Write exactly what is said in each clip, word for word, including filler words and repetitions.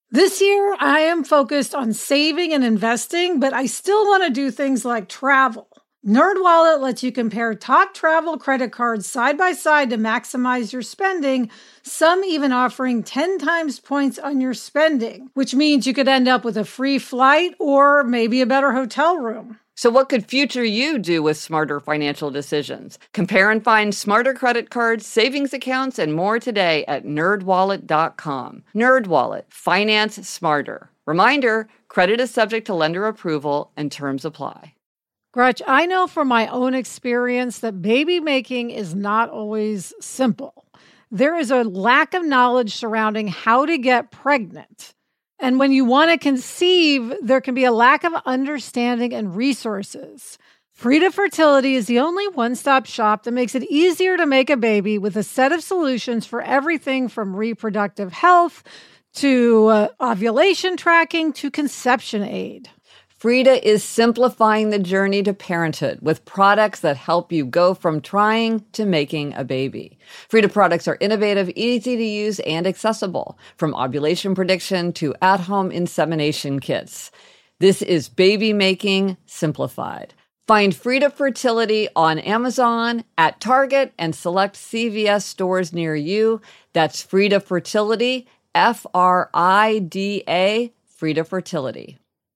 This year, I am focused on saving and investing, but I still want to do things like travel. NerdWallet lets you compare top travel credit cards side by side to maximize your spending, some even offering ten times points on your spending, which means you could end up with a free flight or maybe a better hotel room. So what could future you do with smarter financial decisions? Compare and find smarter credit cards, savings accounts, and more today at nerd wallet dot com. NerdWallet, finance smarter. Reminder, credit is subject to lender approval and terms apply. Gretch, I know from my own experience that baby making is not always simple. There is a lack of knowledge surrounding how to get pregnant. And when you want to conceive, there can be a lack of understanding and resources. Frida Fertility is the only one-stop shop that makes it easier to make a baby with a set of solutions for everything from reproductive health to uh, ovulation tracking to conception aid. Frida is simplifying the journey to parenthood with products that help you go from trying to making a baby. Frida products are innovative, easy to use, and accessible, from ovulation prediction to at-home insemination kits. This is baby making simplified. Find Frida Fertility on Amazon, at Target, and select C V S stores near you. That's Frida Fertility, F R I D A, Frida Fertility.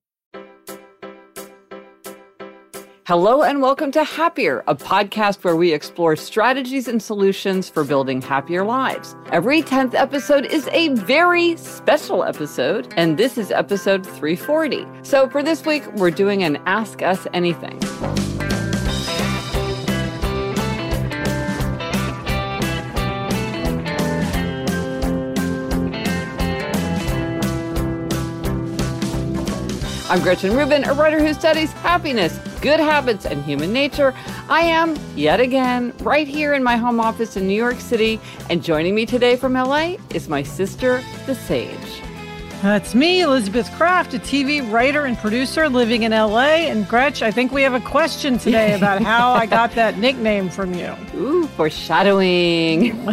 Hello and welcome to Happier, a podcast where we explore strategies and solutions for building happier lives. Every tenth episode is a very special episode, and this is episode three forty. So for this week, we're doing an Ask Us Anything. I'm Gretchen Rubin, a writer who studies happiness, good habits, and human nature. I am, yet again, right here in my home office in New York City, and joining me today from L A is my sister, the Sage. That's me, Elizabeth Kraft, a T V writer and producer living in L A. And Gretch, I think we have a question today about how I got that nickname from you. Ooh, foreshadowing.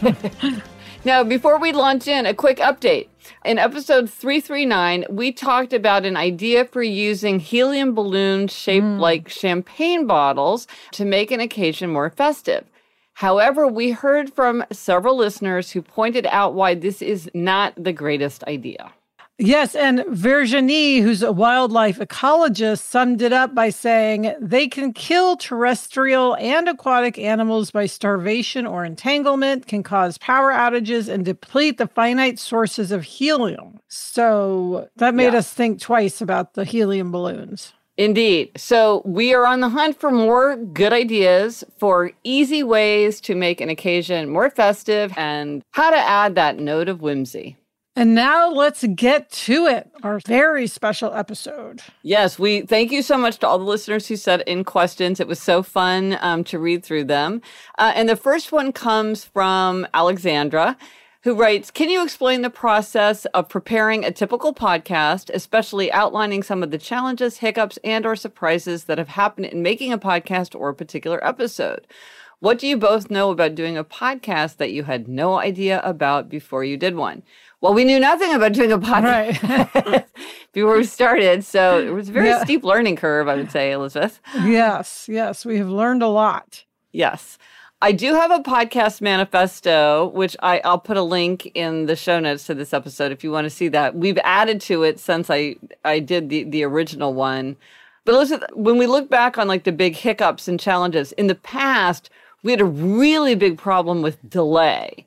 Now, before we launch in, a quick update. In episode three thirty-nine, we talked about an idea for using helium balloons shaped mm. like champagne bottles to make an occasion more festive. However, we heard from several listeners who pointed out why this is not the greatest idea. Yes, and Virginie, who's a wildlife ecologist, summed it up by saying they can kill terrestrial and aquatic animals by starvation or entanglement, can cause power outages, and deplete the finite sources of helium. So that made yeah. us think twice about the helium balloons. Indeed. So we are on the hunt for more good ideas for easy ways to make an occasion more festive and how to add that note of whimsy. And now let's get to it, our very special episode. Yes, we thank you so much to all the listeners who sent in questions. It was so fun um, to read through them. Uh, and the first one comes from Alexandra, who writes, can you explain the process of preparing a typical podcast, especially outlining some of the challenges, hiccups, and or surprises that have happened in making a podcast or a particular episode? What do you both know about doing a podcast that you had no idea about before you did one? Well, we knew nothing about doing a podcast right. before we started, so it was a very yeah. steep learning curve, I would say, Elizabeth. Yes, yes, we have learned a lot. Yes. I do have a podcast manifesto, which I, I'll put a link in the show notes to this episode if you want to see that. We've added to it since I, I did the, the original one. But Elizabeth, when we look back on like the big hiccups and challenges, in the past, we had a really big problem with delay.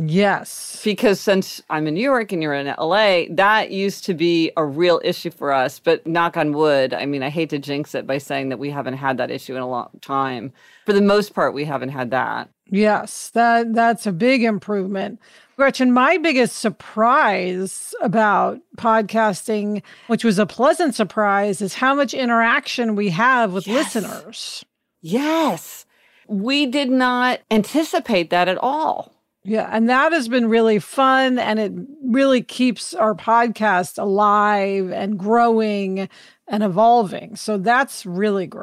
Yes. Because since I'm in New York and you're in L A, that used to be a real issue for us. But knock on wood, I mean, I hate to jinx it by saying that we haven't had that issue in a long time. For the most part, we haven't had that. Yes, that that's a big improvement. Gretchen, my biggest surprise about podcasting, which was a pleasant surprise, is how much interaction we have with yes. listeners. Yes. We did not anticipate that at all. Yeah, and that has been really fun, and it really keeps our podcast alive and growing and evolving. So that's really great.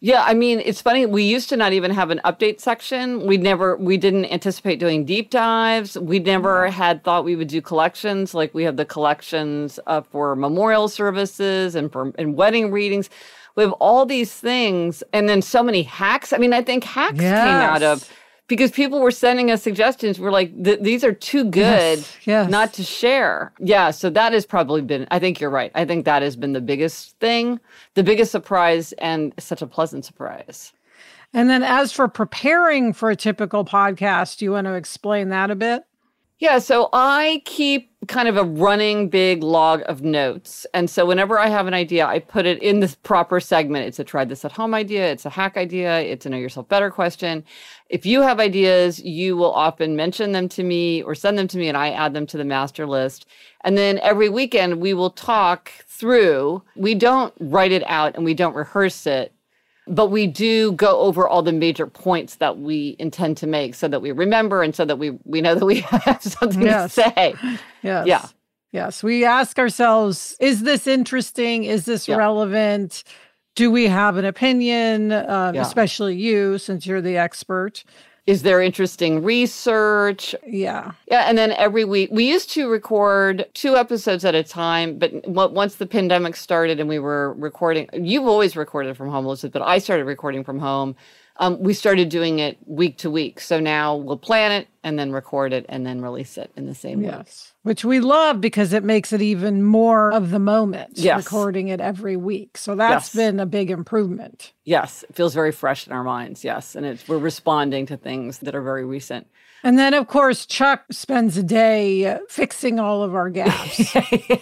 Yeah, I mean, it's funny. We used to not even have an update section. We never, we didn't anticipate doing deep dives. We never had thought we would do collections. Like we have the collections uh, for memorial services and for and wedding readings. We have all these things, and then so many hacks. I mean, I think hacks yes. came out of because people were sending us suggestions. We're like, these are too good yes. Yes. not to share. Yeah, so that has probably been, I think you're right. I think that has been the biggest thing, the biggest surprise, and such a pleasant surprise. And then as for preparing for a typical podcast, do you want to explain that a bit? Yeah, so I keep kind of a running big log of notes. And so whenever I have an idea, I put it in this proper segment. It's a try this at home idea. It's a hack idea. It's a know yourself better question. If you have ideas, you will often mention them to me or send them to me and I add them to the master list. And then every weekend we will talk through. We don't write it out and we don't rehearse it. But we do go over all the major points that we intend to make so that we remember and so that we, we know that we have something yes. to say. Yes. Yeah. Yes. We ask ourselves, is this interesting? Is this yeah. relevant? Do we have an opinion? Um, yeah. Especially you, since you're the expert. Is there interesting research? Yeah. Yeah. And then every week, we used to record two episodes at a time. But once the pandemic started and we were recording, you've always recorded from home, Elizabeth, but I started recording from home. Um, we started doing it week to week. So now we'll plan it and then record it and then release it in the same yes. week. Which we love because it makes it even more of the moment, yes. recording it every week. So that's yes. been a big improvement. Yes, it feels very fresh in our minds, yes. And it's, we're responding to things that are very recent. And then, of course, Chuck spends a day uh, fixing all of our gaps.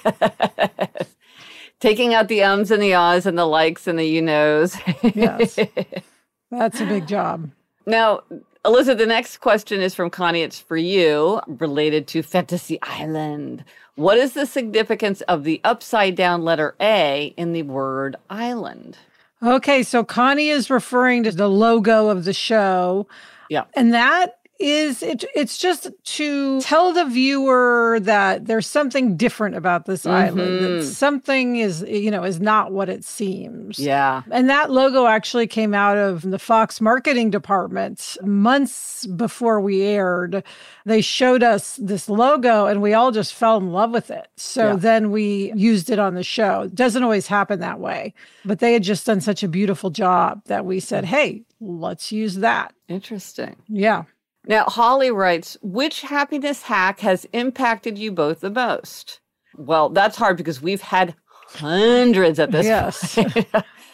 yes. Taking out the ums and the ahs and the likes and the you knows. yes, that's a big job. Now, Elizabeth, the next question is from Connie. It's for you, related to Fantasy Island. What is the significance of the upside down letter A in the word island? Okay, so Connie is referring to the logo of the show. Yeah. And that is, it, it's just to tell the viewer that there's something different about this mm-hmm. island. That something is, you know, is not what it seems. Yeah. And that logo actually came out of the Fox marketing department months before we aired. They showed us this logo and we all just fell in love with it. So yeah. then we used it on the show. It doesn't always happen that way, but they had just done such a beautiful job that we said, hey, let's use that. Interesting. Yeah. Now, Holly writes, which happiness hack has impacted you both the most? Well, that's hard because we've had hundreds at this yes. point.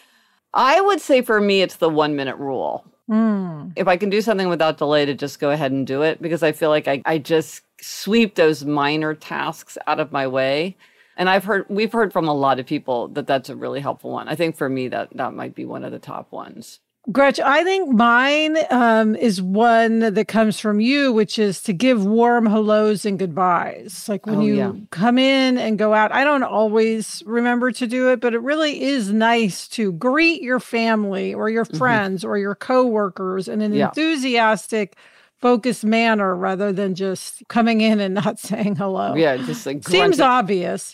I would say for me, it's the one minute rule. Mm. If I can do something without delay, to just go ahead and do it, because I feel like I, I just sweep those minor tasks out of my way. And I've heard, we've heard from a lot of people that that's a really helpful one. I think for me, that that might be one of the top ones. Gretch, I think mine um, is one that comes from you, which is to give warm hellos and goodbyes. Like when oh, you yeah. come in and go out, I don't always remember to do it, but it really is nice to greet your family or your friends mm-hmm. or your coworkers in an yeah. enthusiastic, focused manner rather than just coming in and not saying hello. Yeah, just like seems grunting. obvious.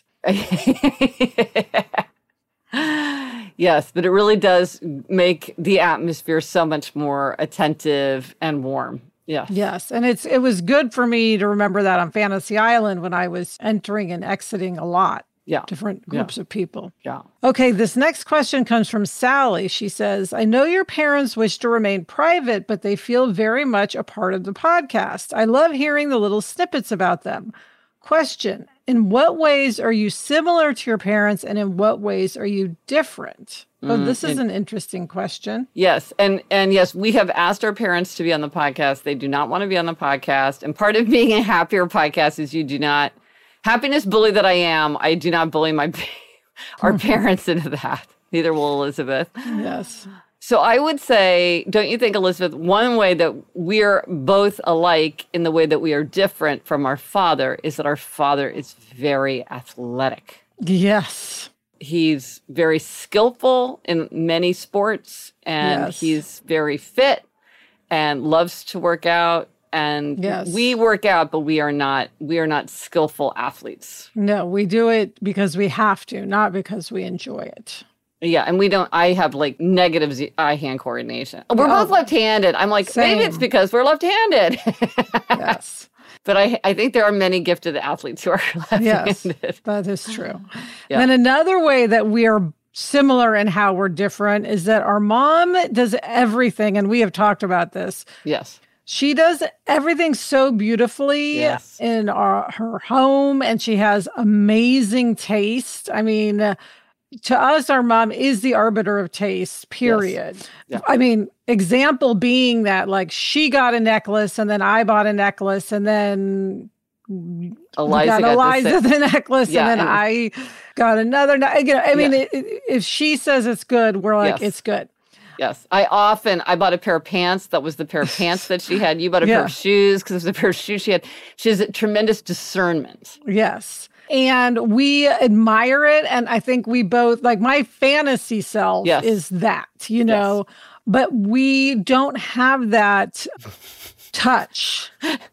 Yes, but it really does make the atmosphere so much more attentive and warm. Yes. Yes. And it's it was good for me to remember that on Fantasy Island when I was entering and exiting a lot. Yeah. Different groups yeah. of people. Yeah. Okay, this next question comes from Sally. She says, I know your parents wish to remain private, but they feel very much a part of the podcast. I love hearing the little snippets about them. Question, in what ways are you similar to your parents and in what ways are you different? Mm, oh, this is an interesting question. Yes. And and yes, we have asked our parents to be on the podcast. They do not want to be on the podcast. And part of being a happier podcast is you do not, happiness bully that I am, I do not bully my our parents into that. Neither will Elizabeth. Yes. So I would say, don't you think, Elizabeth, one way that we're both alike in the way that we are different from our father is that our father is very athletic. Yes. He's very skillful in many sports, and yes. he's very fit and loves to work out. And yes. we work out, but we are not we are not skillful athletes. No, we do it because we have to, not because we enjoy it. Yeah, and we don't, I have like negative z- eye-hand coordination. We're Oh, both left-handed. I'm like, same. maybe it's because we're left-handed. Yes. But I I think there are many gifted athletes who are left-handed. Yes, that is true. Yeah. Then another way that we are similar in how we're different is that our mom does everything, and we have talked about this. Yes. She does everything so beautifully Yes. in our, her home, and she has amazing taste. I mean, uh, to us, our mom is the arbiter of taste, period. Yeah. I mean, example being that, like, she got a necklace, and then I bought a necklace, and then Eliza got got Eliza the the necklace, Yeah, and then and- I got another. ne- You know, I mean, Yeah. it, it- if she says it's good, we're like, Yes. it's good. Yes. I often, I bought a pair of pants. That was the pair of pants that she had. You bought a pair Yeah. of shoes because it was a pair of shoes she had. She has a tremendous discernment. Yes. And we admire it. And I think we both, like, my fantasy self Yes. is that, you know, but we don't have that touch,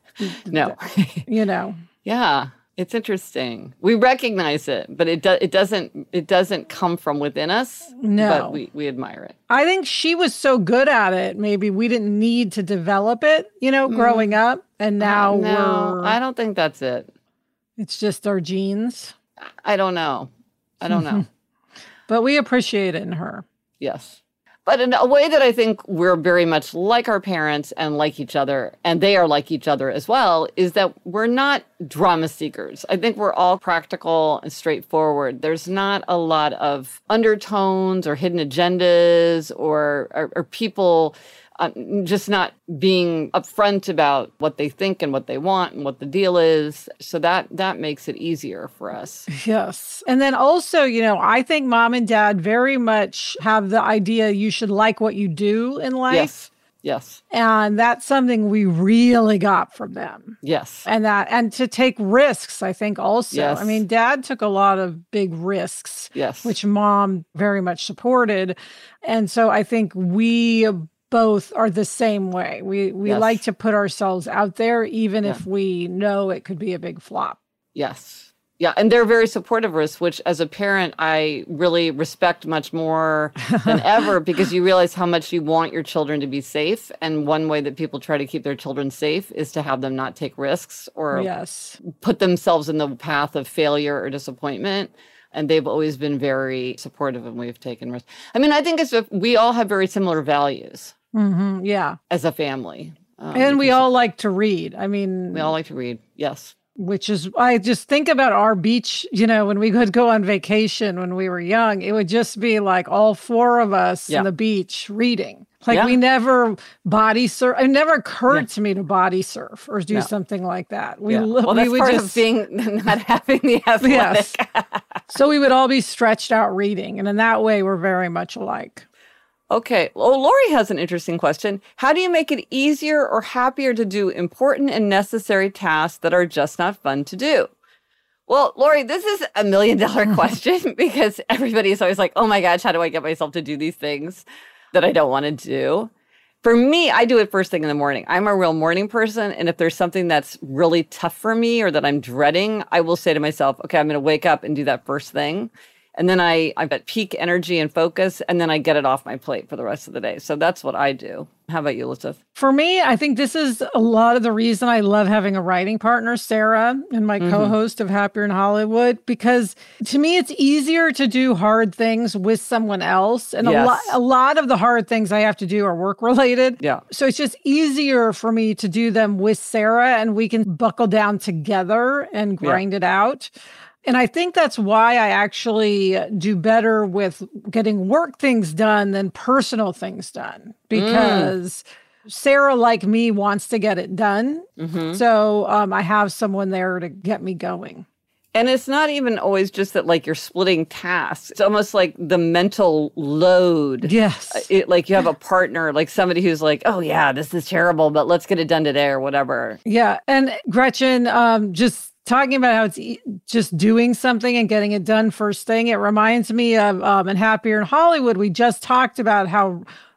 No. you know. Yeah. It's interesting. We recognize it, but it do, it doesn't it doesn't come from within us. No. But we, we admire it. I think she was so good at it. Maybe we didn't need to develop it, you know, growing up. And now Uh, no, we're, I don't think that's it. it's just our genes. I don't know. I don't know. But we appreciate it in her. Yes. But in a way that I think we're very much like our parents and like each other, and they are like each other as well, is that we're not drama seekers. I think we're all practical and straightforward. There's not a lot of undertones or hidden agendas or, or, or people uh, just not being upfront about what they think and what they want and what the deal is. So that that makes it easier for us. Yes. And then also, you know, I think mom and dad very much have the idea you should like what you do in life. Yes. Yes. And that's something we really got from them. Yes. And that, and to take risks, I think also. Yes. I mean, dad took a lot of big risks, Yes. which mom very much supported. And so I think we both are the same way. We we Yes. like to put ourselves out there, even Yeah. if we know it could be a big flop. Yes. Yeah. And they're very supportive of us, which as a parent, I really respect much more than ever because you realize how much you want your children to be safe. And one way that people try to keep their children safe is to have them not take risks or Yes. put themselves in the path of failure or disappointment. And they've always been very supportive and we've taken risks. I mean, I think it's a, we all have very similar values Hmm. Yeah. as a family. Um, And we because all like to read. I mean, we all like to read. Yes. which is, I just think about our beach, you know, when we would go on vacation when we were young, it would just be like all four of us Yeah. on the beach reading. Like Yeah. we never body surf. It never occurred Yeah. to me to body surf or do No. something like that. We, Yeah. li- Well, we that's would part just, of being not having the athletic. yes. So we would all be stretched out reading. And in that way, we're very much alike. Okay. Well, Lori has an interesting question. How do you make it easier or happier to do important and necessary tasks that are just not fun to do? Well, Lori, this is a million dollar question because everybody is always like, oh my gosh, how do I get myself to do these things that I don't want to do? For me, I do it first thing in the morning. I'm a real morning person. And if there's something that's really tough for me or that I'm dreading, I will say to myself, okay, I'm going to wake up and do that first thing. And then I, I've got peak energy and focus, and then I get it off my plate for the rest of the day. So that's what I do. How about you, Elizabeth? For me, I think this is a lot of the reason I love having a writing partner, Sarah, and my Mhm. co-host of Happier in Hollywood, because to me, it's easier to do hard things with someone else. And a, Yes. lot, a lot of the hard things I have to do are work related. Yeah. So it's just easier for me to do them with Sarah, and we can buckle down together and grind it out. And I think that's why I actually do better with getting work things done than personal things done, because Sarah, like me, wants to get it done. Mhm. So um, I have someone there to get me going. And it's not even always just that, like, you're splitting tasks. It's almost like the mental load. Yes. It, like you have a partner, like somebody who's like, oh, yeah, this is terrible, but let's get it done today or whatever. Yeah. And Gretchen, um, just talking about how it's e- just doing something and getting it done first thing, it reminds me of um, in Happier in Hollywood, we just talked about how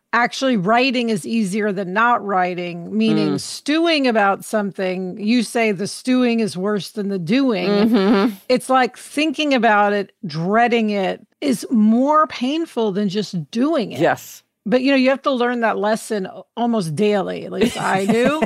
actually writing is easier than not writing, meaning mm. stewing about something. You say the stewing is worse than the doing. Mm-hmm. It's like thinking about it, dreading it is more painful than just doing it. Yes. But, you know, you have to learn that lesson almost daily. At least I do.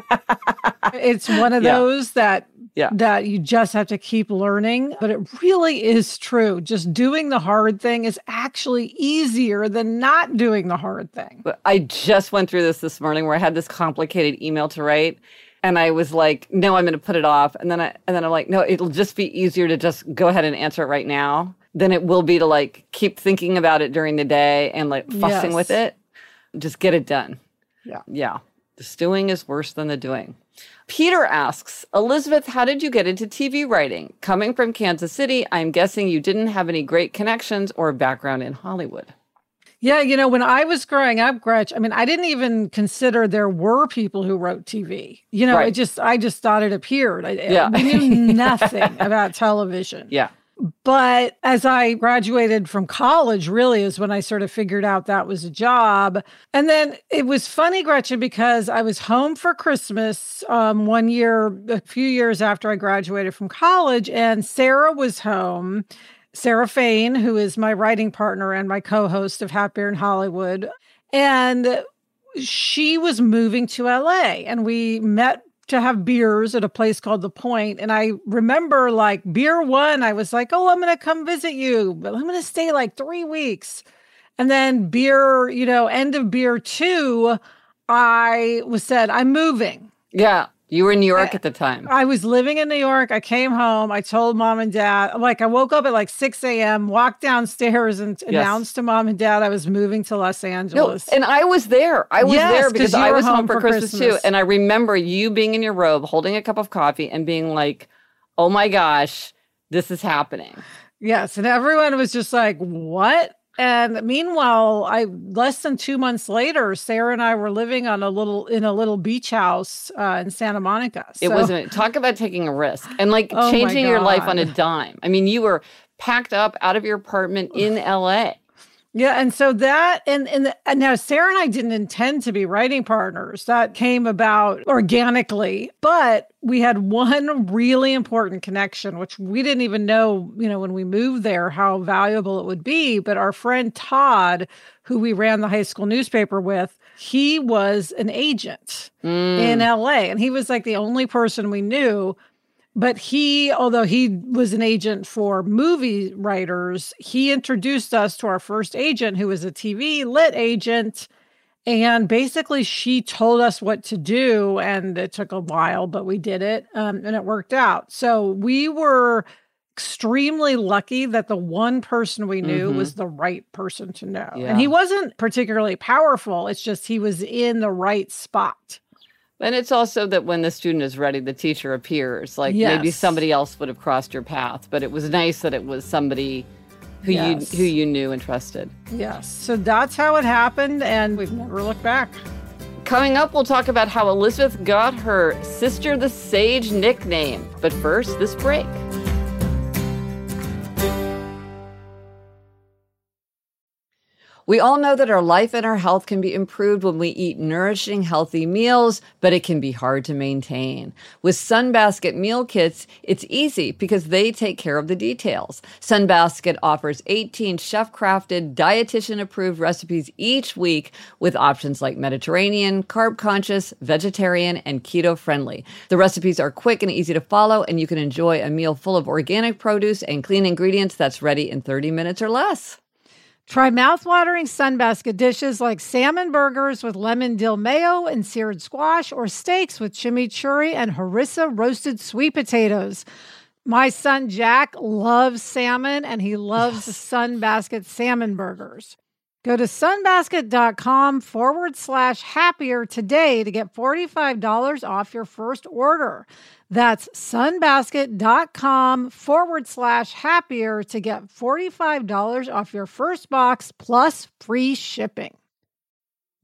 It's one of yeah. those that yeah. that you just have to keep learning. But it really is true. Just doing the hard thing is actually easier than not doing the hard thing. I just went through this this morning where I had this complicated email to write. And I was like, no, I'm going to put it off. And then I, and then I'm like, no, it'll just be easier to just go ahead and answer it right now than it will be to like keep thinking about it during the day and like fussing yes. with it. Just get it done. Yeah. Yeah. The stewing is worse than the doing. Peter asks, Elizabeth, how did you get into T V writing? Coming from Kansas City, I'm guessing you didn't have any great connections or background in Hollywood. Yeah, you know, when I was growing up, Gretch, I mean, I didn't even consider there were people who wrote T V. You know, right. it just, I just thought it appeared. I, yeah. We knew nothing about television. Yeah. But as I graduated from college, really is when I sort of figured out that was a job. And then it was funny, Gretchen, because I was home for Christmas um, one year, a few years after I graduated from college, and Sarah was home. Sarah Fain, who is my writing partner and my co-host of Happier in Hollywood. And she was moving to L A, and we met to have beers at a place called The Point. And I remember like beer one, I was like, oh, I'm going to come visit you, but I'm going to stay like three weeks. And then beer, you know, end of beer two, I was said, I'm moving. Yeah. You were in New York I, at the time. I was living in New York. I came home. I told mom and dad, like I woke up at like six a.m., walked downstairs and yes. announced to mom and dad I was moving to Los Angeles. No, and I was there. I was yes, there because I was home, home for, for Christmas, Christmas too. And I remember you being in your robe, holding a cup of coffee and being like, oh my gosh, this is happening. Yes. And everyone was just like, what? And meanwhile, I less than two months later, Sarah and I were living on a little in a little beach house uh, in Santa Monica. So, it wasn't talk about taking a risk and like oh changing your life on a dime. I mean, you were packed up out of your apartment in L A. Yeah, and so that, and, and, the, and now Sarah and I didn't intend to be writing partners. That came about organically, but we had one really important connection, which we didn't even know, you know, when we moved there, how valuable it would be. But our friend Todd, who we ran the high school newspaper with, he was an agent mm. in L A, and he was like the only person we knew. But he, although he was an agent for movie writers, he introduced us to our first agent, who was a T V lit agent. And basically, she told us what to do. And it took a while, but we did it. Um, and it worked out. So we were extremely lucky that the one person we knew mm-hmm. was the right person to know. Yeah. And he wasn't particularly powerful. It's just he was in the right spot. And it's also that when the student is ready, the teacher appears. Like yes. maybe somebody else would have crossed your path, but it was nice that it was somebody who yes. you who you knew and trusted. Yes. So that's how it happened, and we've never looked back. Coming up, we'll talk about how Elizabeth got her Sister the Sage nickname. But first, this break. We all know that our life and our health can be improved when we eat nourishing, healthy meals, but it can be hard to maintain. With Sunbasket meal kits, it's easy because they take care of the details. Sunbasket offers eighteen chef-crafted, dietitian-approved recipes each week with options like Mediterranean, carb-conscious, vegetarian, and keto-friendly. The recipes are quick and easy to follow, and you can enjoy a meal full of organic produce and clean ingredients that's ready in thirty minutes or less. Try mouthwatering Sunbasket dishes like salmon burgers with lemon dill mayo and seared squash, or steaks with chimichurri and harissa roasted sweet potatoes. My son Jack loves salmon, and he loves yes. Sunbasket salmon burgers. Go to sunbasket.com forward slash happier today to get forty-five dollars off your first order. That's sunbasket.com forward slash happier to get forty-five dollars off your first box plus free shipping.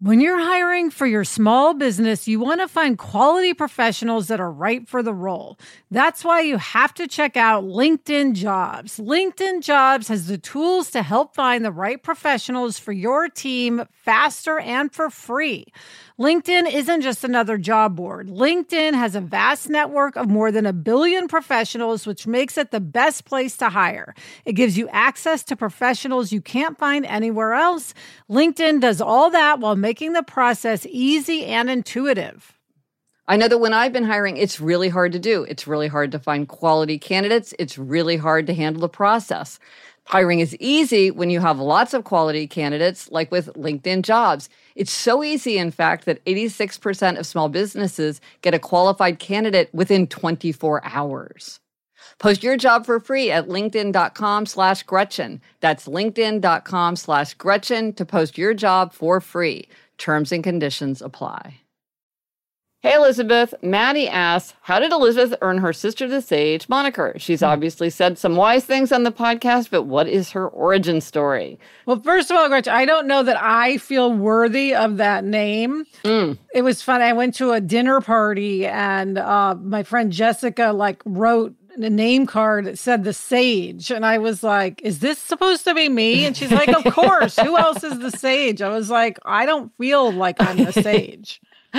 When you're hiring for your small business, you want to find quality professionals that are right for the role. That's why you have to check out LinkedIn Jobs. LinkedIn Jobs has the tools to help find the right professionals for your team faster and for free. LinkedIn isn't just another job board. LinkedIn has a vast network of more than a billion professionals, which makes it the best place to hire. It gives you access to professionals you can't find anywhere else. LinkedIn does all that while making the process easy and intuitive. I know that when I've been hiring, it's really hard to do. It's really hard to find quality candidates. It's really hard to handle the process. Hiring is easy when you have lots of quality candidates, like with LinkedIn Jobs. It's so easy, in fact, that eighty-six percent of small businesses get a qualified candidate within twenty-four hours. Post your job for free at linkedin.com slash Gretchen. That's linkedin.com slash Gretchen to post your job for free. Terms and conditions apply. Hey, Elizabeth. Maddie asks, how did Elizabeth earn her Sister the Sage moniker? She's obviously said some wise things on the podcast, but what is her origin story? Well, first of all, Gretchen, I don't know that I feel worthy of that name. Mm. It was fun. I went to a dinner party and uh, my friend Jessica like wrote a name card that said the Sage. And I was like, is this supposed to be me? And she's like, of course. Who else is the Sage? I was like, I don't feel like I'm the Sage.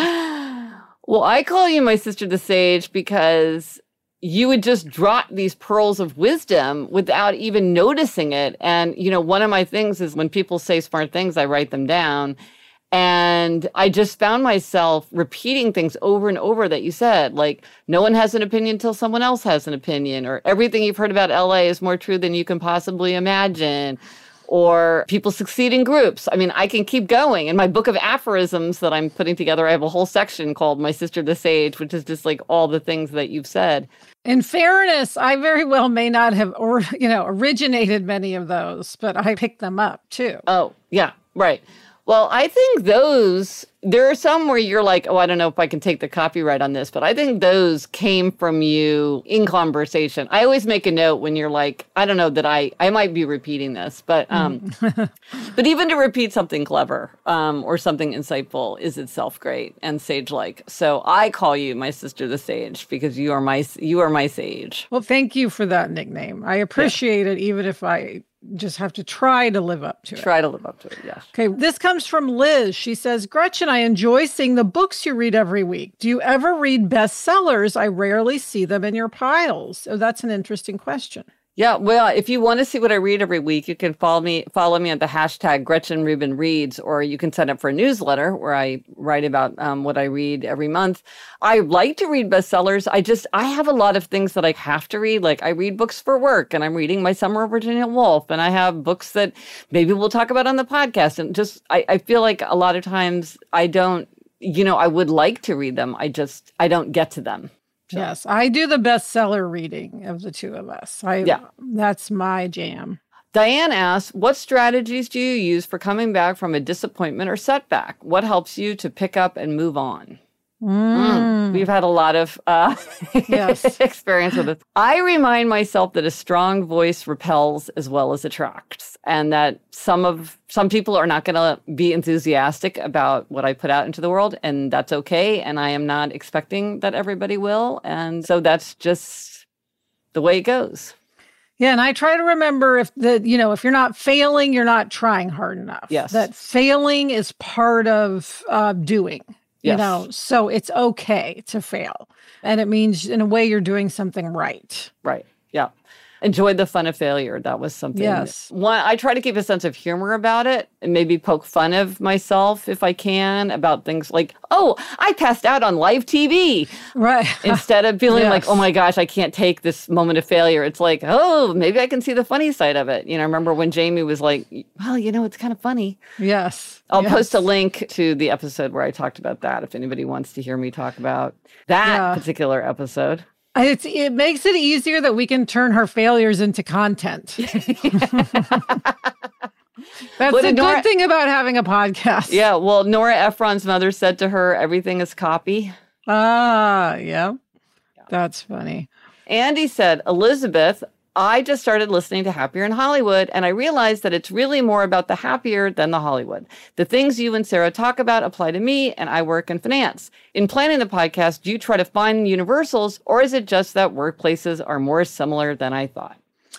Well, I call you my Sister the Sage because you would just drop these pearls of wisdom without even noticing it. And, you know, one of my things is when people say smart things, I write them down. And I just found myself repeating things over and over that you said, like, no one has an opinion until someone else has an opinion, or everything you've heard about L A is more true than you can possibly imagine. Or people succeed in groups. I mean, I can keep going. In my book of aphorisms that I'm putting together, I have a whole section called My Sister the Sage, which is just like all the things that you've said. In fairness, I very well may not have, or you know, originated many of those, but I picked them up too. Oh, yeah, right. Well, I think those, there are some where you're like, oh, I don't know if I can take the copyright on this, but I think those came from you in conversation. I always make a note when you're like, I don't know that I, I might be repeating this, but um, but even to repeat something clever um, or something insightful is itself great and sage-like. So I call you my Sister the Sage because you are my, you are my sage. Well, thank you for that nickname. I appreciate yeah. it, even if I just have to try to live up to it. Try to live up to it, yes. Okay, this comes from Liz. She says, Gretchen, I enjoy seeing the books you read every week. Do you ever read bestsellers? I rarely see them in your piles. Oh, that's an interesting question. Yeah, well, if you want to see what I read every week, you can follow me follow me at the hashtag Gretchen Rubin Reads, or you can sign up for a newsletter where I write about um, what I read every month. I like to read bestsellers. I just, I have a lot of things that I have to read. Like I read books for work, and I'm reading My Summer of Virginia Woolf, and I have books that maybe we'll talk about on the podcast. And just, I, I feel like a lot of times I don't, you know, I would like to read them. I just, I don't get to them. So. Yes, I do the bestseller reading of the two of us. I, yeah. That's my jam. Diane asks, what strategies do you use for coming back from a disappointment or setback? What helps you to pick up and move on? Mm. Mm. We've had a lot of uh, yes. experience with it. I remind myself that a strong voice repels as well as attracts, and that some of some people are not going to be enthusiastic about what I put out into the world, and that's okay. And I am not expecting that everybody will, and so that's just the way it goes. Yeah, and I try to remember if the you know if you're not failing, you're not trying hard enough. Yes, that failing is part of uh, doing. You yes. know, so it's okay to fail. And it means in a way you're doing something right. Right. Yeah. Enjoyed the fun of failure. That was something. Yes. One, I try to keep a sense of humor about it and maybe poke fun of myself if I can about things like, oh, I passed out on live T V. Right. Instead of feeling yes. like, oh my gosh, I can't take this moment of failure. It's like, oh, maybe I can see the funny side of it. You know, I remember when Jamie was like, well, you know, it's kind of funny. Yes. I'll yes. post a link to the episode where I talked about that if anybody wants to hear me talk about that yeah. particular episode. It's, it makes it easier that we can turn her failures into content. That's what the Nora, good thing about having a podcast. Yeah, well, Nora Ephron's mother said to her, everything is copy. Ah, yeah. yeah. That's funny. Andy said, Elizabeth, I just started listening to Happier in Hollywood, and I realized that it's really more about the happier than the Hollywood. The things you and Sarah talk about apply to me, and I work in finance. In planning the podcast, do you try to find universals, or is it just that workplaces are more similar than I thought?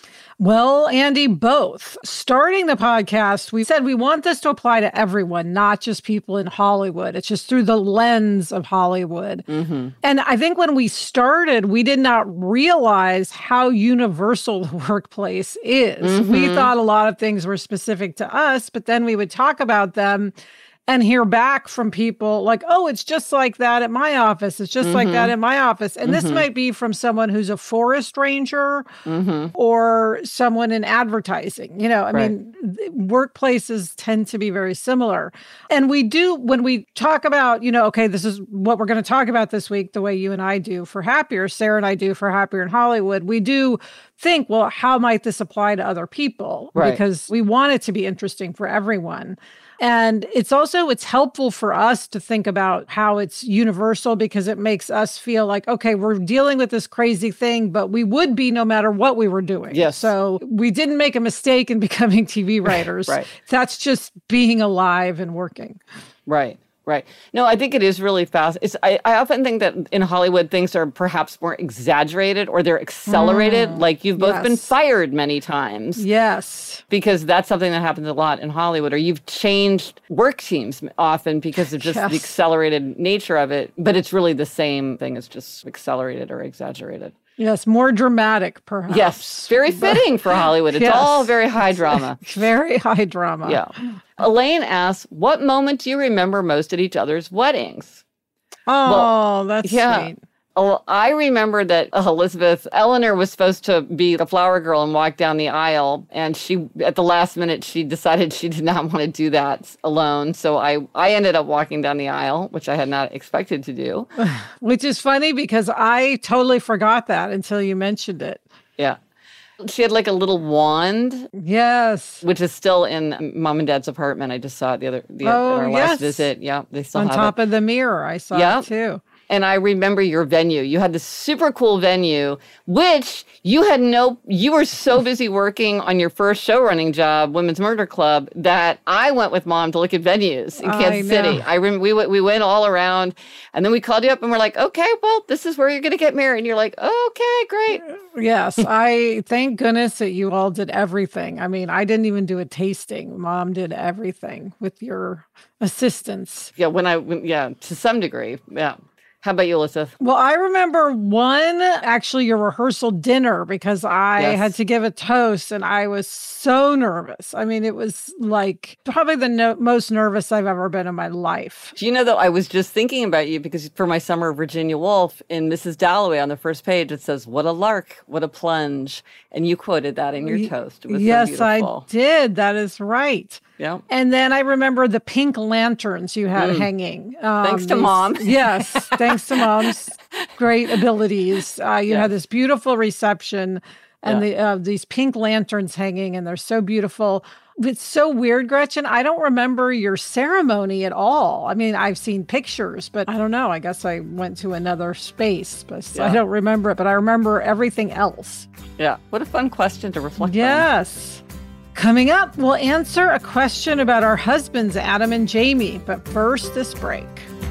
Well, Andy, both. Starting the podcast, we said we want this to apply to everyone, not just people in Hollywood. It's just through the lens of Hollywood. Mm-hmm. And I think when we started, we did not realize how universal the workplace is. Mm-hmm. We thought a lot of things were specific to us, but then we would talk about them and hear back from people like, oh, it's just like that at my office. It's just mm-hmm. like that at my office. And mm-hmm. this might be from someone who's a forest ranger mm-hmm. or someone in advertising. You know, I right. mean, workplaces tend to be very similar. And we do, when we talk about, you know, okay, this is what we're going to talk about this week, the way you and I do for Happier, Sarah and I do for Happier in Hollywood, we do think, well, how might this apply to other people? Right. Because we want it to be interesting for everyone. And it's also, it's helpful for us to think about how it's universal because it makes us feel like, okay, we're dealing with this crazy thing, but we would be no matter what we were doing. Yes. So we didn't make a mistake in becoming T V writers. Right. That's just being alive and working. Right. Right. No, I think it is really fast. It's, I, I often think that in Hollywood, things are perhaps more exaggerated or they're accelerated. Mm, like you've both yes. been fired many times. Yes. Because that's something that happens a lot in Hollywood. Or you've changed work teams often because of just yes. the accelerated nature of it. But it's really the same thing. It's just accelerated or exaggerated. Yes, more dramatic, perhaps. Yes, very fitting for Hollywood. It's yes. all very high drama. Very high drama. Yeah. Elaine asks, what moment do you remember most at each other's weddings? Oh, well, that's yeah. sweet. Well, I remember that uh, Elizabeth, Eleanor was supposed to be the flower girl and walk down the aisle. And she, at the last minute, she decided she did not want to do that alone. So I, I ended up walking down the aisle, which I had not expected to do. Which is funny because I totally forgot that until you mentioned it. Yeah. She had like a little wand. Yes. Which is still in Mom and Dad's apartment. I just saw it the other, the, oh, our yes. last visit. Yeah, they still On have top it. of the mirror. I saw yep. it too. And I remember your venue. You had this super cool venue, which you had no, you were so busy working on your first show running job, Women's Murder Club, that I went with Mom to look at venues in Kansas I City. I remember we went, we went all around and then we called you up and we're like, okay, well, this is where you're going to get married. And you're like, okay, great. Yes. I thank goodness that you all did everything. I mean, I didn't even do a tasting. Mom did everything with your assistance. Yeah. When I, when, yeah, to some degree. Yeah. How about you, Elizabeth? Well, I remember one, actually your rehearsal dinner, because I yes. had to give a toast and I was so nervous. I mean, it was like probably the no- most nervous I've ever been in my life. Do you know, though, I was just thinking about you because for my Summer of Virginia Woolf in Missus Dalloway on the first page, it says, what a lark, what a plunge. And you quoted that in your toast. It was yes, so I did. That is right. Yeah. And then I remember the pink lanterns you had mm. hanging. Um, thanks to these, Mom. Yes. Thanks to Mom's great abilities. Uh, you yes. had this beautiful reception and yeah. the uh, these pink lanterns hanging, and they're so beautiful. It's so weird, Gretchen. I don't remember your ceremony at all. I mean, I've seen pictures, but I don't know. I guess I went to another space, but yeah. I don't remember it. But I remember everything else. Yeah. What a fun question to reflect yes. on. Yes. Coming up, we'll answer a question about our husbands, Adam and Jamie. But first, this break.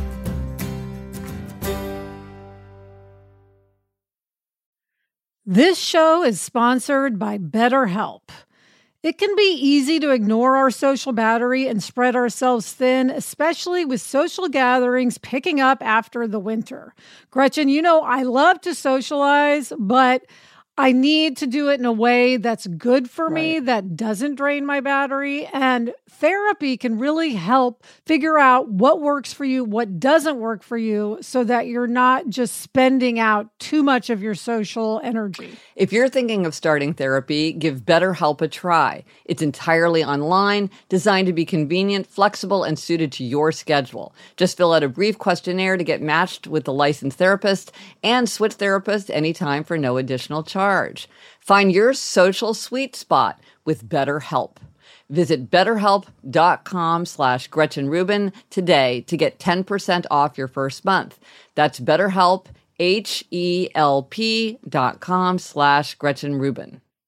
This show is sponsored by BetterHelp. It can be easy to ignore our social battery and spread ourselves thin, especially with social gatherings picking up after the winter. Gretchen, you know, I love to socialize, but I need to do it in a way that's good for right. me, that doesn't drain my battery. And therapy can really help figure out what works for you, what doesn't work for you, so that you're not just spending out too much of your social energy. If you're thinking of starting therapy, give BetterHelp a try. It's entirely online, designed to be convenient, flexible, and suited to your schedule. Just fill out a brief questionnaire to get matched with the licensed therapist and switch therapists anytime for no additional charge. Find your social sweet spot with BetterHelp. Visit betterhelp.com slash Gretchen Rubin today to get ten percent off your first month. That's BetterHelp, H E L P dot com slash Gretchen Rubin.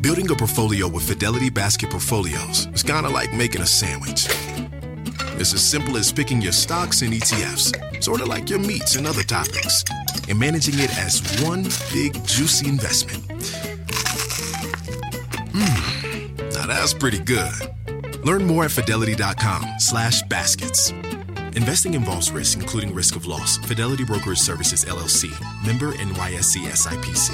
Building a portfolio with Fidelity Basket Portfolios is kind of like making a sandwich. It's as simple as picking your stocks and E T Fs, sort of like your meats and other toppings, and managing it as one big, juicy investment. Mmm, now that's pretty good. Learn more at fidelity.com slash baskets. Investing involves risk, including risk of loss. Fidelity Brokerage Services, L L C. Member N Y S E S I P C.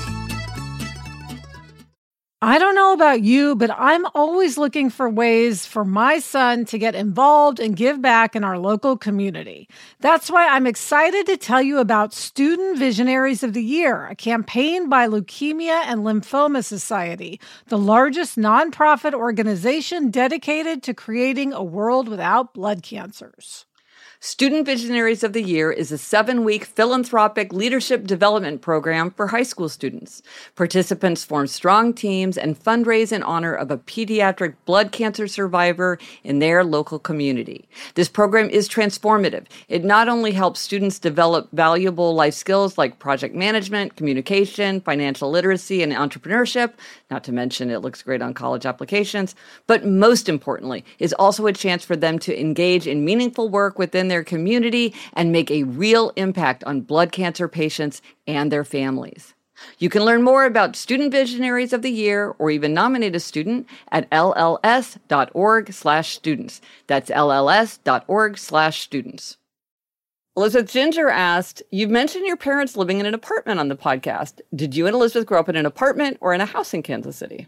I don't know about you, but I'm always looking for ways for my son to get involved and give back in our local community. That's why I'm excited to tell you about Student Visionaries of the Year, a campaign by Leukemia and Lymphoma Society, the largest nonprofit organization dedicated to creating a world without blood cancers. Student Visionaries of the Year is a seven-week philanthropic leadership development program for high school students. Participants form strong teams and fundraise in honor of a pediatric blood cancer survivor in their local community. This program is transformative. It not only helps students develop valuable life skills like project management, communication, financial literacy, and entrepreneurship, not to mention it looks great on college applications, but most importantly, is also a chance for them to engage in meaningful work within their community and make a real impact on blood cancer patients and their families. You can learn more about Student Visionaries of the Year or even nominate a student at lls.org slash students. That's lls.org slash students. Elizabeth Ginger asked, you've mentioned your parents living in an apartment on the podcast. Did you and Elizabeth grow up in an apartment or in a house in Kansas City?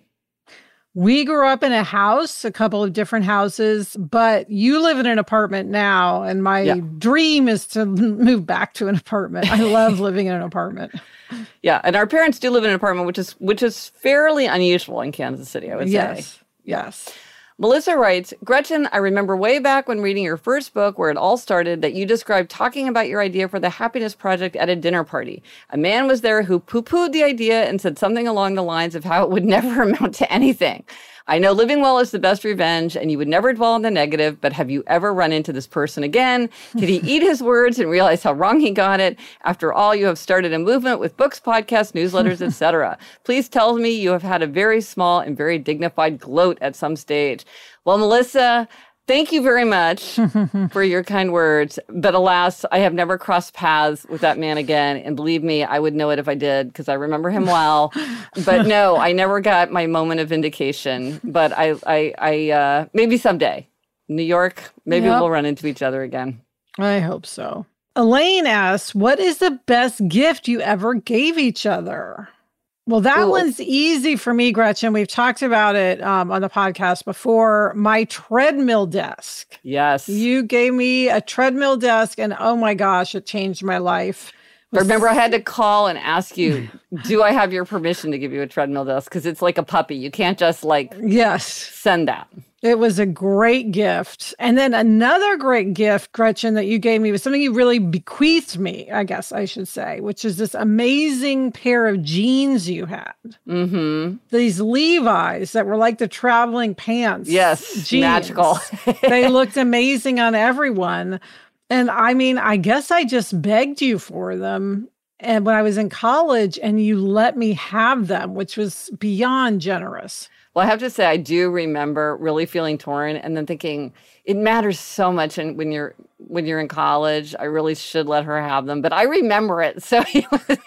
We grew up in a house, a couple of different houses, but you live in an apartment now, and my yeah. dream is to move back to an apartment. I love living in an apartment. Yeah, and our parents do live in an apartment, which is which is fairly unusual in Kansas City, I would yes. say. Yes, yes. Melissa writes, Gretchen, I remember way back when reading your first book where it all started that you described talking about your idea for the Happiness Project at a dinner party. A man was there who poo-pooed the idea and said something along the lines of how it would never amount to anything. I know living well is the best revenge, and you would never dwell on the negative, but have you ever run into this person again? Did he eat his words and realize how wrong he got it? After all, you have started a movement with books, podcasts, newsletters, et cetera. Please tell me you have had a very small and very dignified gloat at some stage. Well, Melissa, thank you very much for your kind words. But alas, I have never crossed paths with that man again. And believe me, I would know it if I did because I remember him well. But no, I never got my moment of vindication. But I, I, I uh, maybe someday, New York, maybe yep. we'll run into each other again. I hope so. Elaine asks, what is the best gift you ever gave each other? Well, that Ooh. one's easy for me, Gretchen. We've talked about it um, on the podcast before. My treadmill desk. Yes. You gave me a treadmill desk, and oh my gosh, it changed my life. Was... Remember, I had to call and ask you, do I have your permission to give you a treadmill desk? Because it's like a puppy. You can't just like yes. send that. It was a great gift. And then another great gift, Gretchen, that you gave me was something you really bequeathed me, I guess I should say, which is this amazing pair of jeans you had. Mm-hmm. These Levi's that were like the traveling pants. Yes, jeans. Magical. They looked amazing on everyone. And I mean, I guess I just begged you for them. And when I was in college, and you let me have them, which was beyond generous. Well, I have to say, I do remember really feeling torn and then thinking it matters so much. And when you're when you're in college, I really should let her have them. But I remember it. So it was,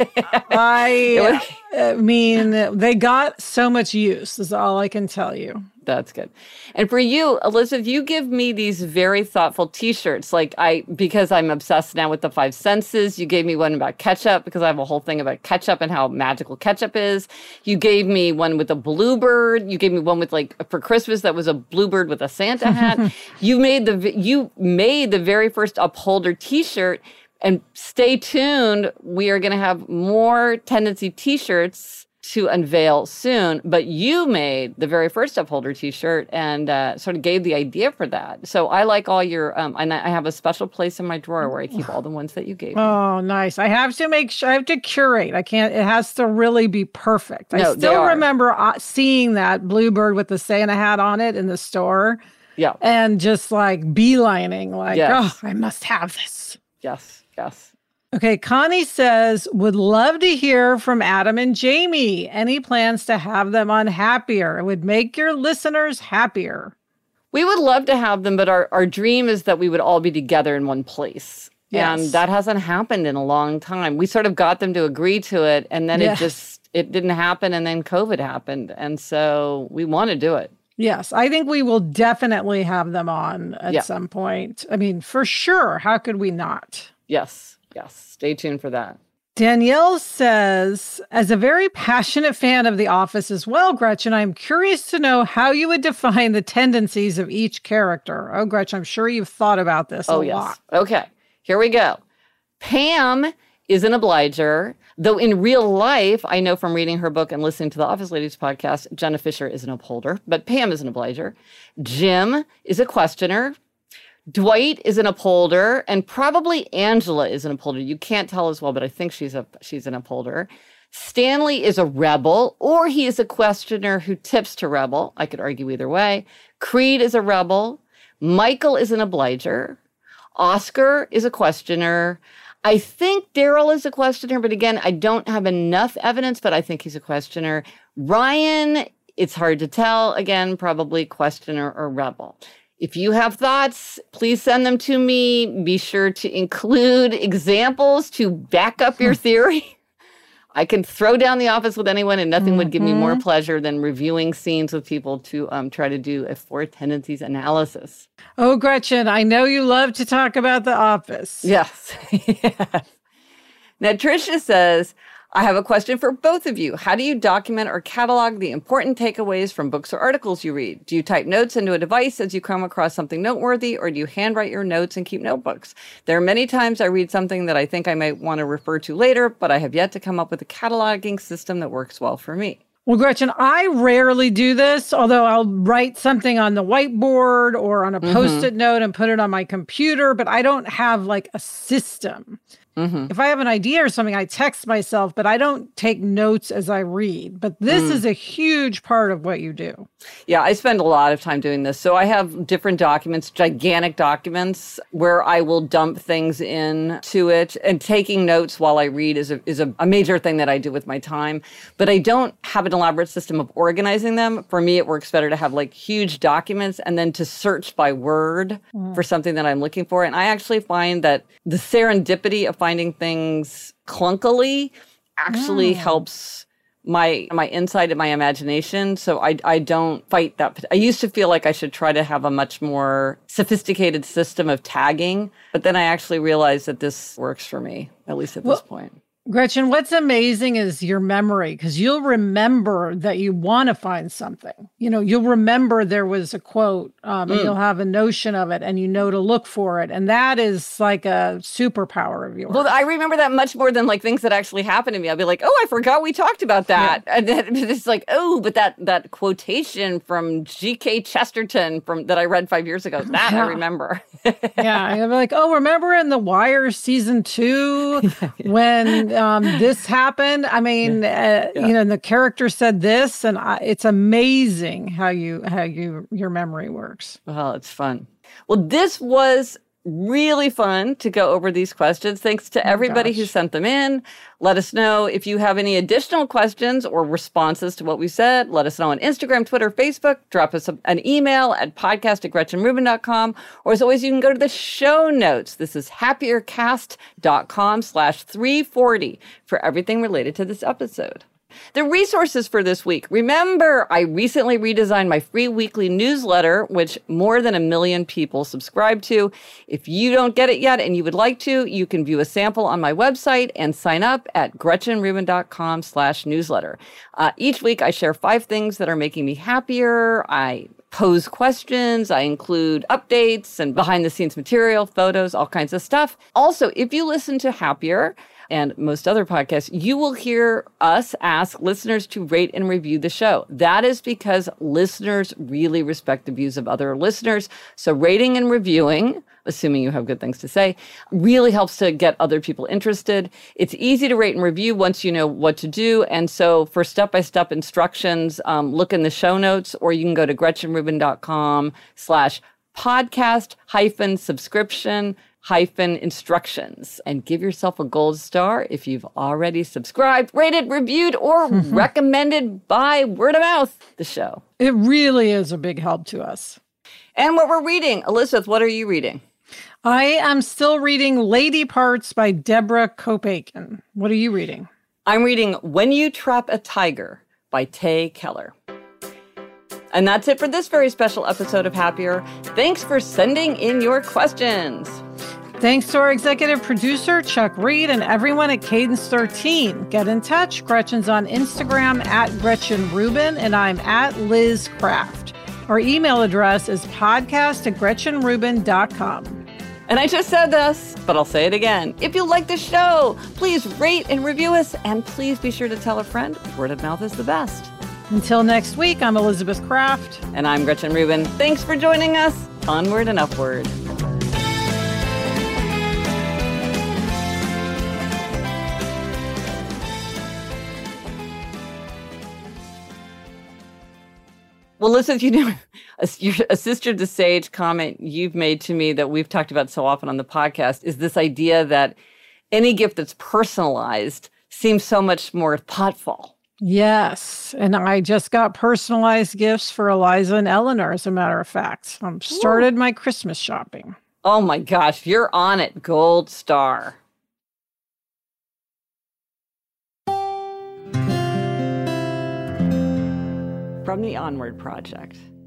I, it was, I mean, they got so much use is all I can tell you. That's good. And for you, Elizabeth, you give me these very thoughtful T-shirts. Like I, because I'm obsessed now with the five senses. You gave me one about ketchup because I have a whole thing about ketchup and how magical ketchup is. You gave me one with a bluebird. You gave me one with like for Christmas that was a bluebird with a Santa hat. you made the you made the very first Upholder T-shirt. And stay tuned. We are going to have more Tendency T-shirts to unveil soon, but you made the very first Upholder T-shirt and uh, sort of gave the idea for that. So I like all your, um, and I have a special place in my drawer where I keep all the ones that you gave me. Oh, nice. I have to make sure, I have to curate. I can't, it has to really be perfect. No, I still remember uh, seeing that bluebird with the Santa hat on it in the store. Yeah. And just like beelining, like, yes. oh, I must have this. Yes, yes. Okay, Connie says, would love to hear from Adam and Jamie. Any plans to have them on Happier? It would make your listeners happier. We would love to have them, but our, our dream is that we would all be together in one place. Yes. And that hasn't happened in a long time. We sort of got them to agree to it, and then Yes. it just, it didn't happen, and then COVID happened. And so we want to do it. Yes, I think we will definitely have them on at Yeah. some point. I mean, for sure. How could we not? Yes, yes. Stay tuned for that. Danielle says, as a very passionate fan of The Office as well, Gretchen, I'm curious to know how you would define the tendencies of each character. Oh, Gretchen, I'm sure you've thought about this Oh, a yes. lot. Okay, here we go. Pam is an obliger, though in real life, I know from reading her book and listening to the Office Ladies podcast, Jenna Fisher is an upholder, but Pam is an obliger. Jim is a questioner. Dwight is an upholder, and probably Angela is an upholder. You can't tell as well, but I think she's a she's an upholder. Stanley is a rebel, or he is a questioner who tips to rebel. I could argue either way. Creed is a rebel. Michael is an obliger. Oscar is a questioner. I think Daryl is a questioner, but again, I don't have enough evidence, but I think he's a questioner. Ryan, it's hard to tell. Again, probably questioner or rebel. If you have thoughts, please send them to me. Be sure to include examples to back up your theory. I can throw down The Office with anyone, and nothing mm-hmm. would give me more pleasure than reviewing scenes with people to um, try to do a four tendencies analysis. Oh, Gretchen, I know you love to talk about The Office. Yes. yes. Now, Tricia says, I have a question for both of you. How do you document or catalog the important takeaways from books or articles you read? Do you type notes into a device as you come across something noteworthy, or do you handwrite your notes and keep notebooks? There are many times I read something that I think I might want to refer to later, but I have yet to come up with a cataloging system that works well for me. Well, Gretchen, I rarely do this, although I'll write something on the whiteboard or on a mm-hmm. Post-it note and put it on my computer, but I don't have like a system. Mm-hmm. If I have an idea or something, I text myself, but I don't take notes as I read. But this mm. is a huge part of what you do. Yeah, I spend a lot of time doing this. So I have different documents, gigantic documents, where I will dump things into it. And taking notes while I read is a, is a, a major thing that I do with my time. But I don't have an elaborate system of organizing them. For me, it works better to have like huge documents and then to search by word mm. for something that I'm looking for. And I actually find that the serendipity of finding things clunkily actually mm. helps my my insight and my imagination. So I I don't fight that. I used to feel like I should try to have a much more sophisticated system of tagging, but then I actually realized that this works for me, at least at well, this point. Gretchen, what's amazing is your memory, because you'll remember that you want to find something. You know, you'll remember there was a quote, um, mm. and you'll have a notion of it, and you know to look for it. And that is like a superpower of yours. Well, I remember that much more than like things that actually happened to me. I'll be like, oh, I forgot we talked about that. Yeah. And then it's like, oh, but that that quotation from G K Chesterton from that I read five years ago, that yeah. I remember. yeah, I'll be like, oh, remember in The Wire season two yeah, yeah. when... Um, this happened. I mean, yeah. Uh, yeah. you know, the character said this, and I, it's amazing how you how you your memory works. Well, it's fun. Well, this was really fun to go over these questions. Thanks to oh, everybody gosh. who sent them in. Let us know if you have any additional questions or responses to what we said. Let us know on Instagram, Twitter, Facebook. Drop us a, an email at podcast at gretchen rubin dot com. Or as always, you can go to the show notes. This is happiercast.com slash 340 for everything related to this episode. The resources for this week. Remember, I recently redesigned my free weekly newsletter, which more than a million people subscribe to. If you don't get it yet and you would like to, you can view a sample on my website and sign up at gretchen rubin dot com slash newsletter. Uh, each week, I share five things that are making me happier. I pose questions. I include updates and behind-the-scenes material, photos, all kinds of stuff. Also, if you listen to Happier and most other podcasts, you will hear us ask listeners to rate and review the show. That is because listeners really respect the views of other listeners. So rating and reviewing, assuming you have good things to say, really helps to get other people interested. It's easy to rate and review once you know what to do. And so for step-by-step instructions, um, look in the show notes, or you can go to gretchen rubin dot com slash podcast hyphen subscription hyphen instructions. And give yourself a gold star if you've already subscribed, rated, reviewed, or recommended by word of mouth the show. It really is a big help to us. And what we're reading. Elizabeth, what are you reading? I am still reading Lady Parts by Deborah Kopeikin. What are you reading? I'm reading When You Trap a Tiger by Tay Keller. And that's it for this very special episode of Happier. Thanks for sending in your questions. Thanks to our executive producer, Chuck Reed, and everyone at Cadence thirteen. Get in touch. Gretchen's on Instagram at Gretchen Rubin, and I'm at Liz Craft. Our email address is podcast at gretchen rubin dot com. And I just said this, but I'll say it again. If you like the show, please rate and review us, and please be sure to tell a friend. Word of mouth is the best. Until next week, I'm Elizabeth Craft. And I'm Gretchen Rubin. Thanks for joining us. Onward and upward. Well, listen, you know, a, a Sister to Sage comment you've made to me that we've talked about so often on the podcast is this idea that any gift that's personalized seems so much more thoughtful. Yes. And I just got personalized gifts for Eliza and Eleanor, as a matter of fact. I started Ooh. my Christmas shopping. Oh my gosh, you're on it. Gold star. From the Onward Project.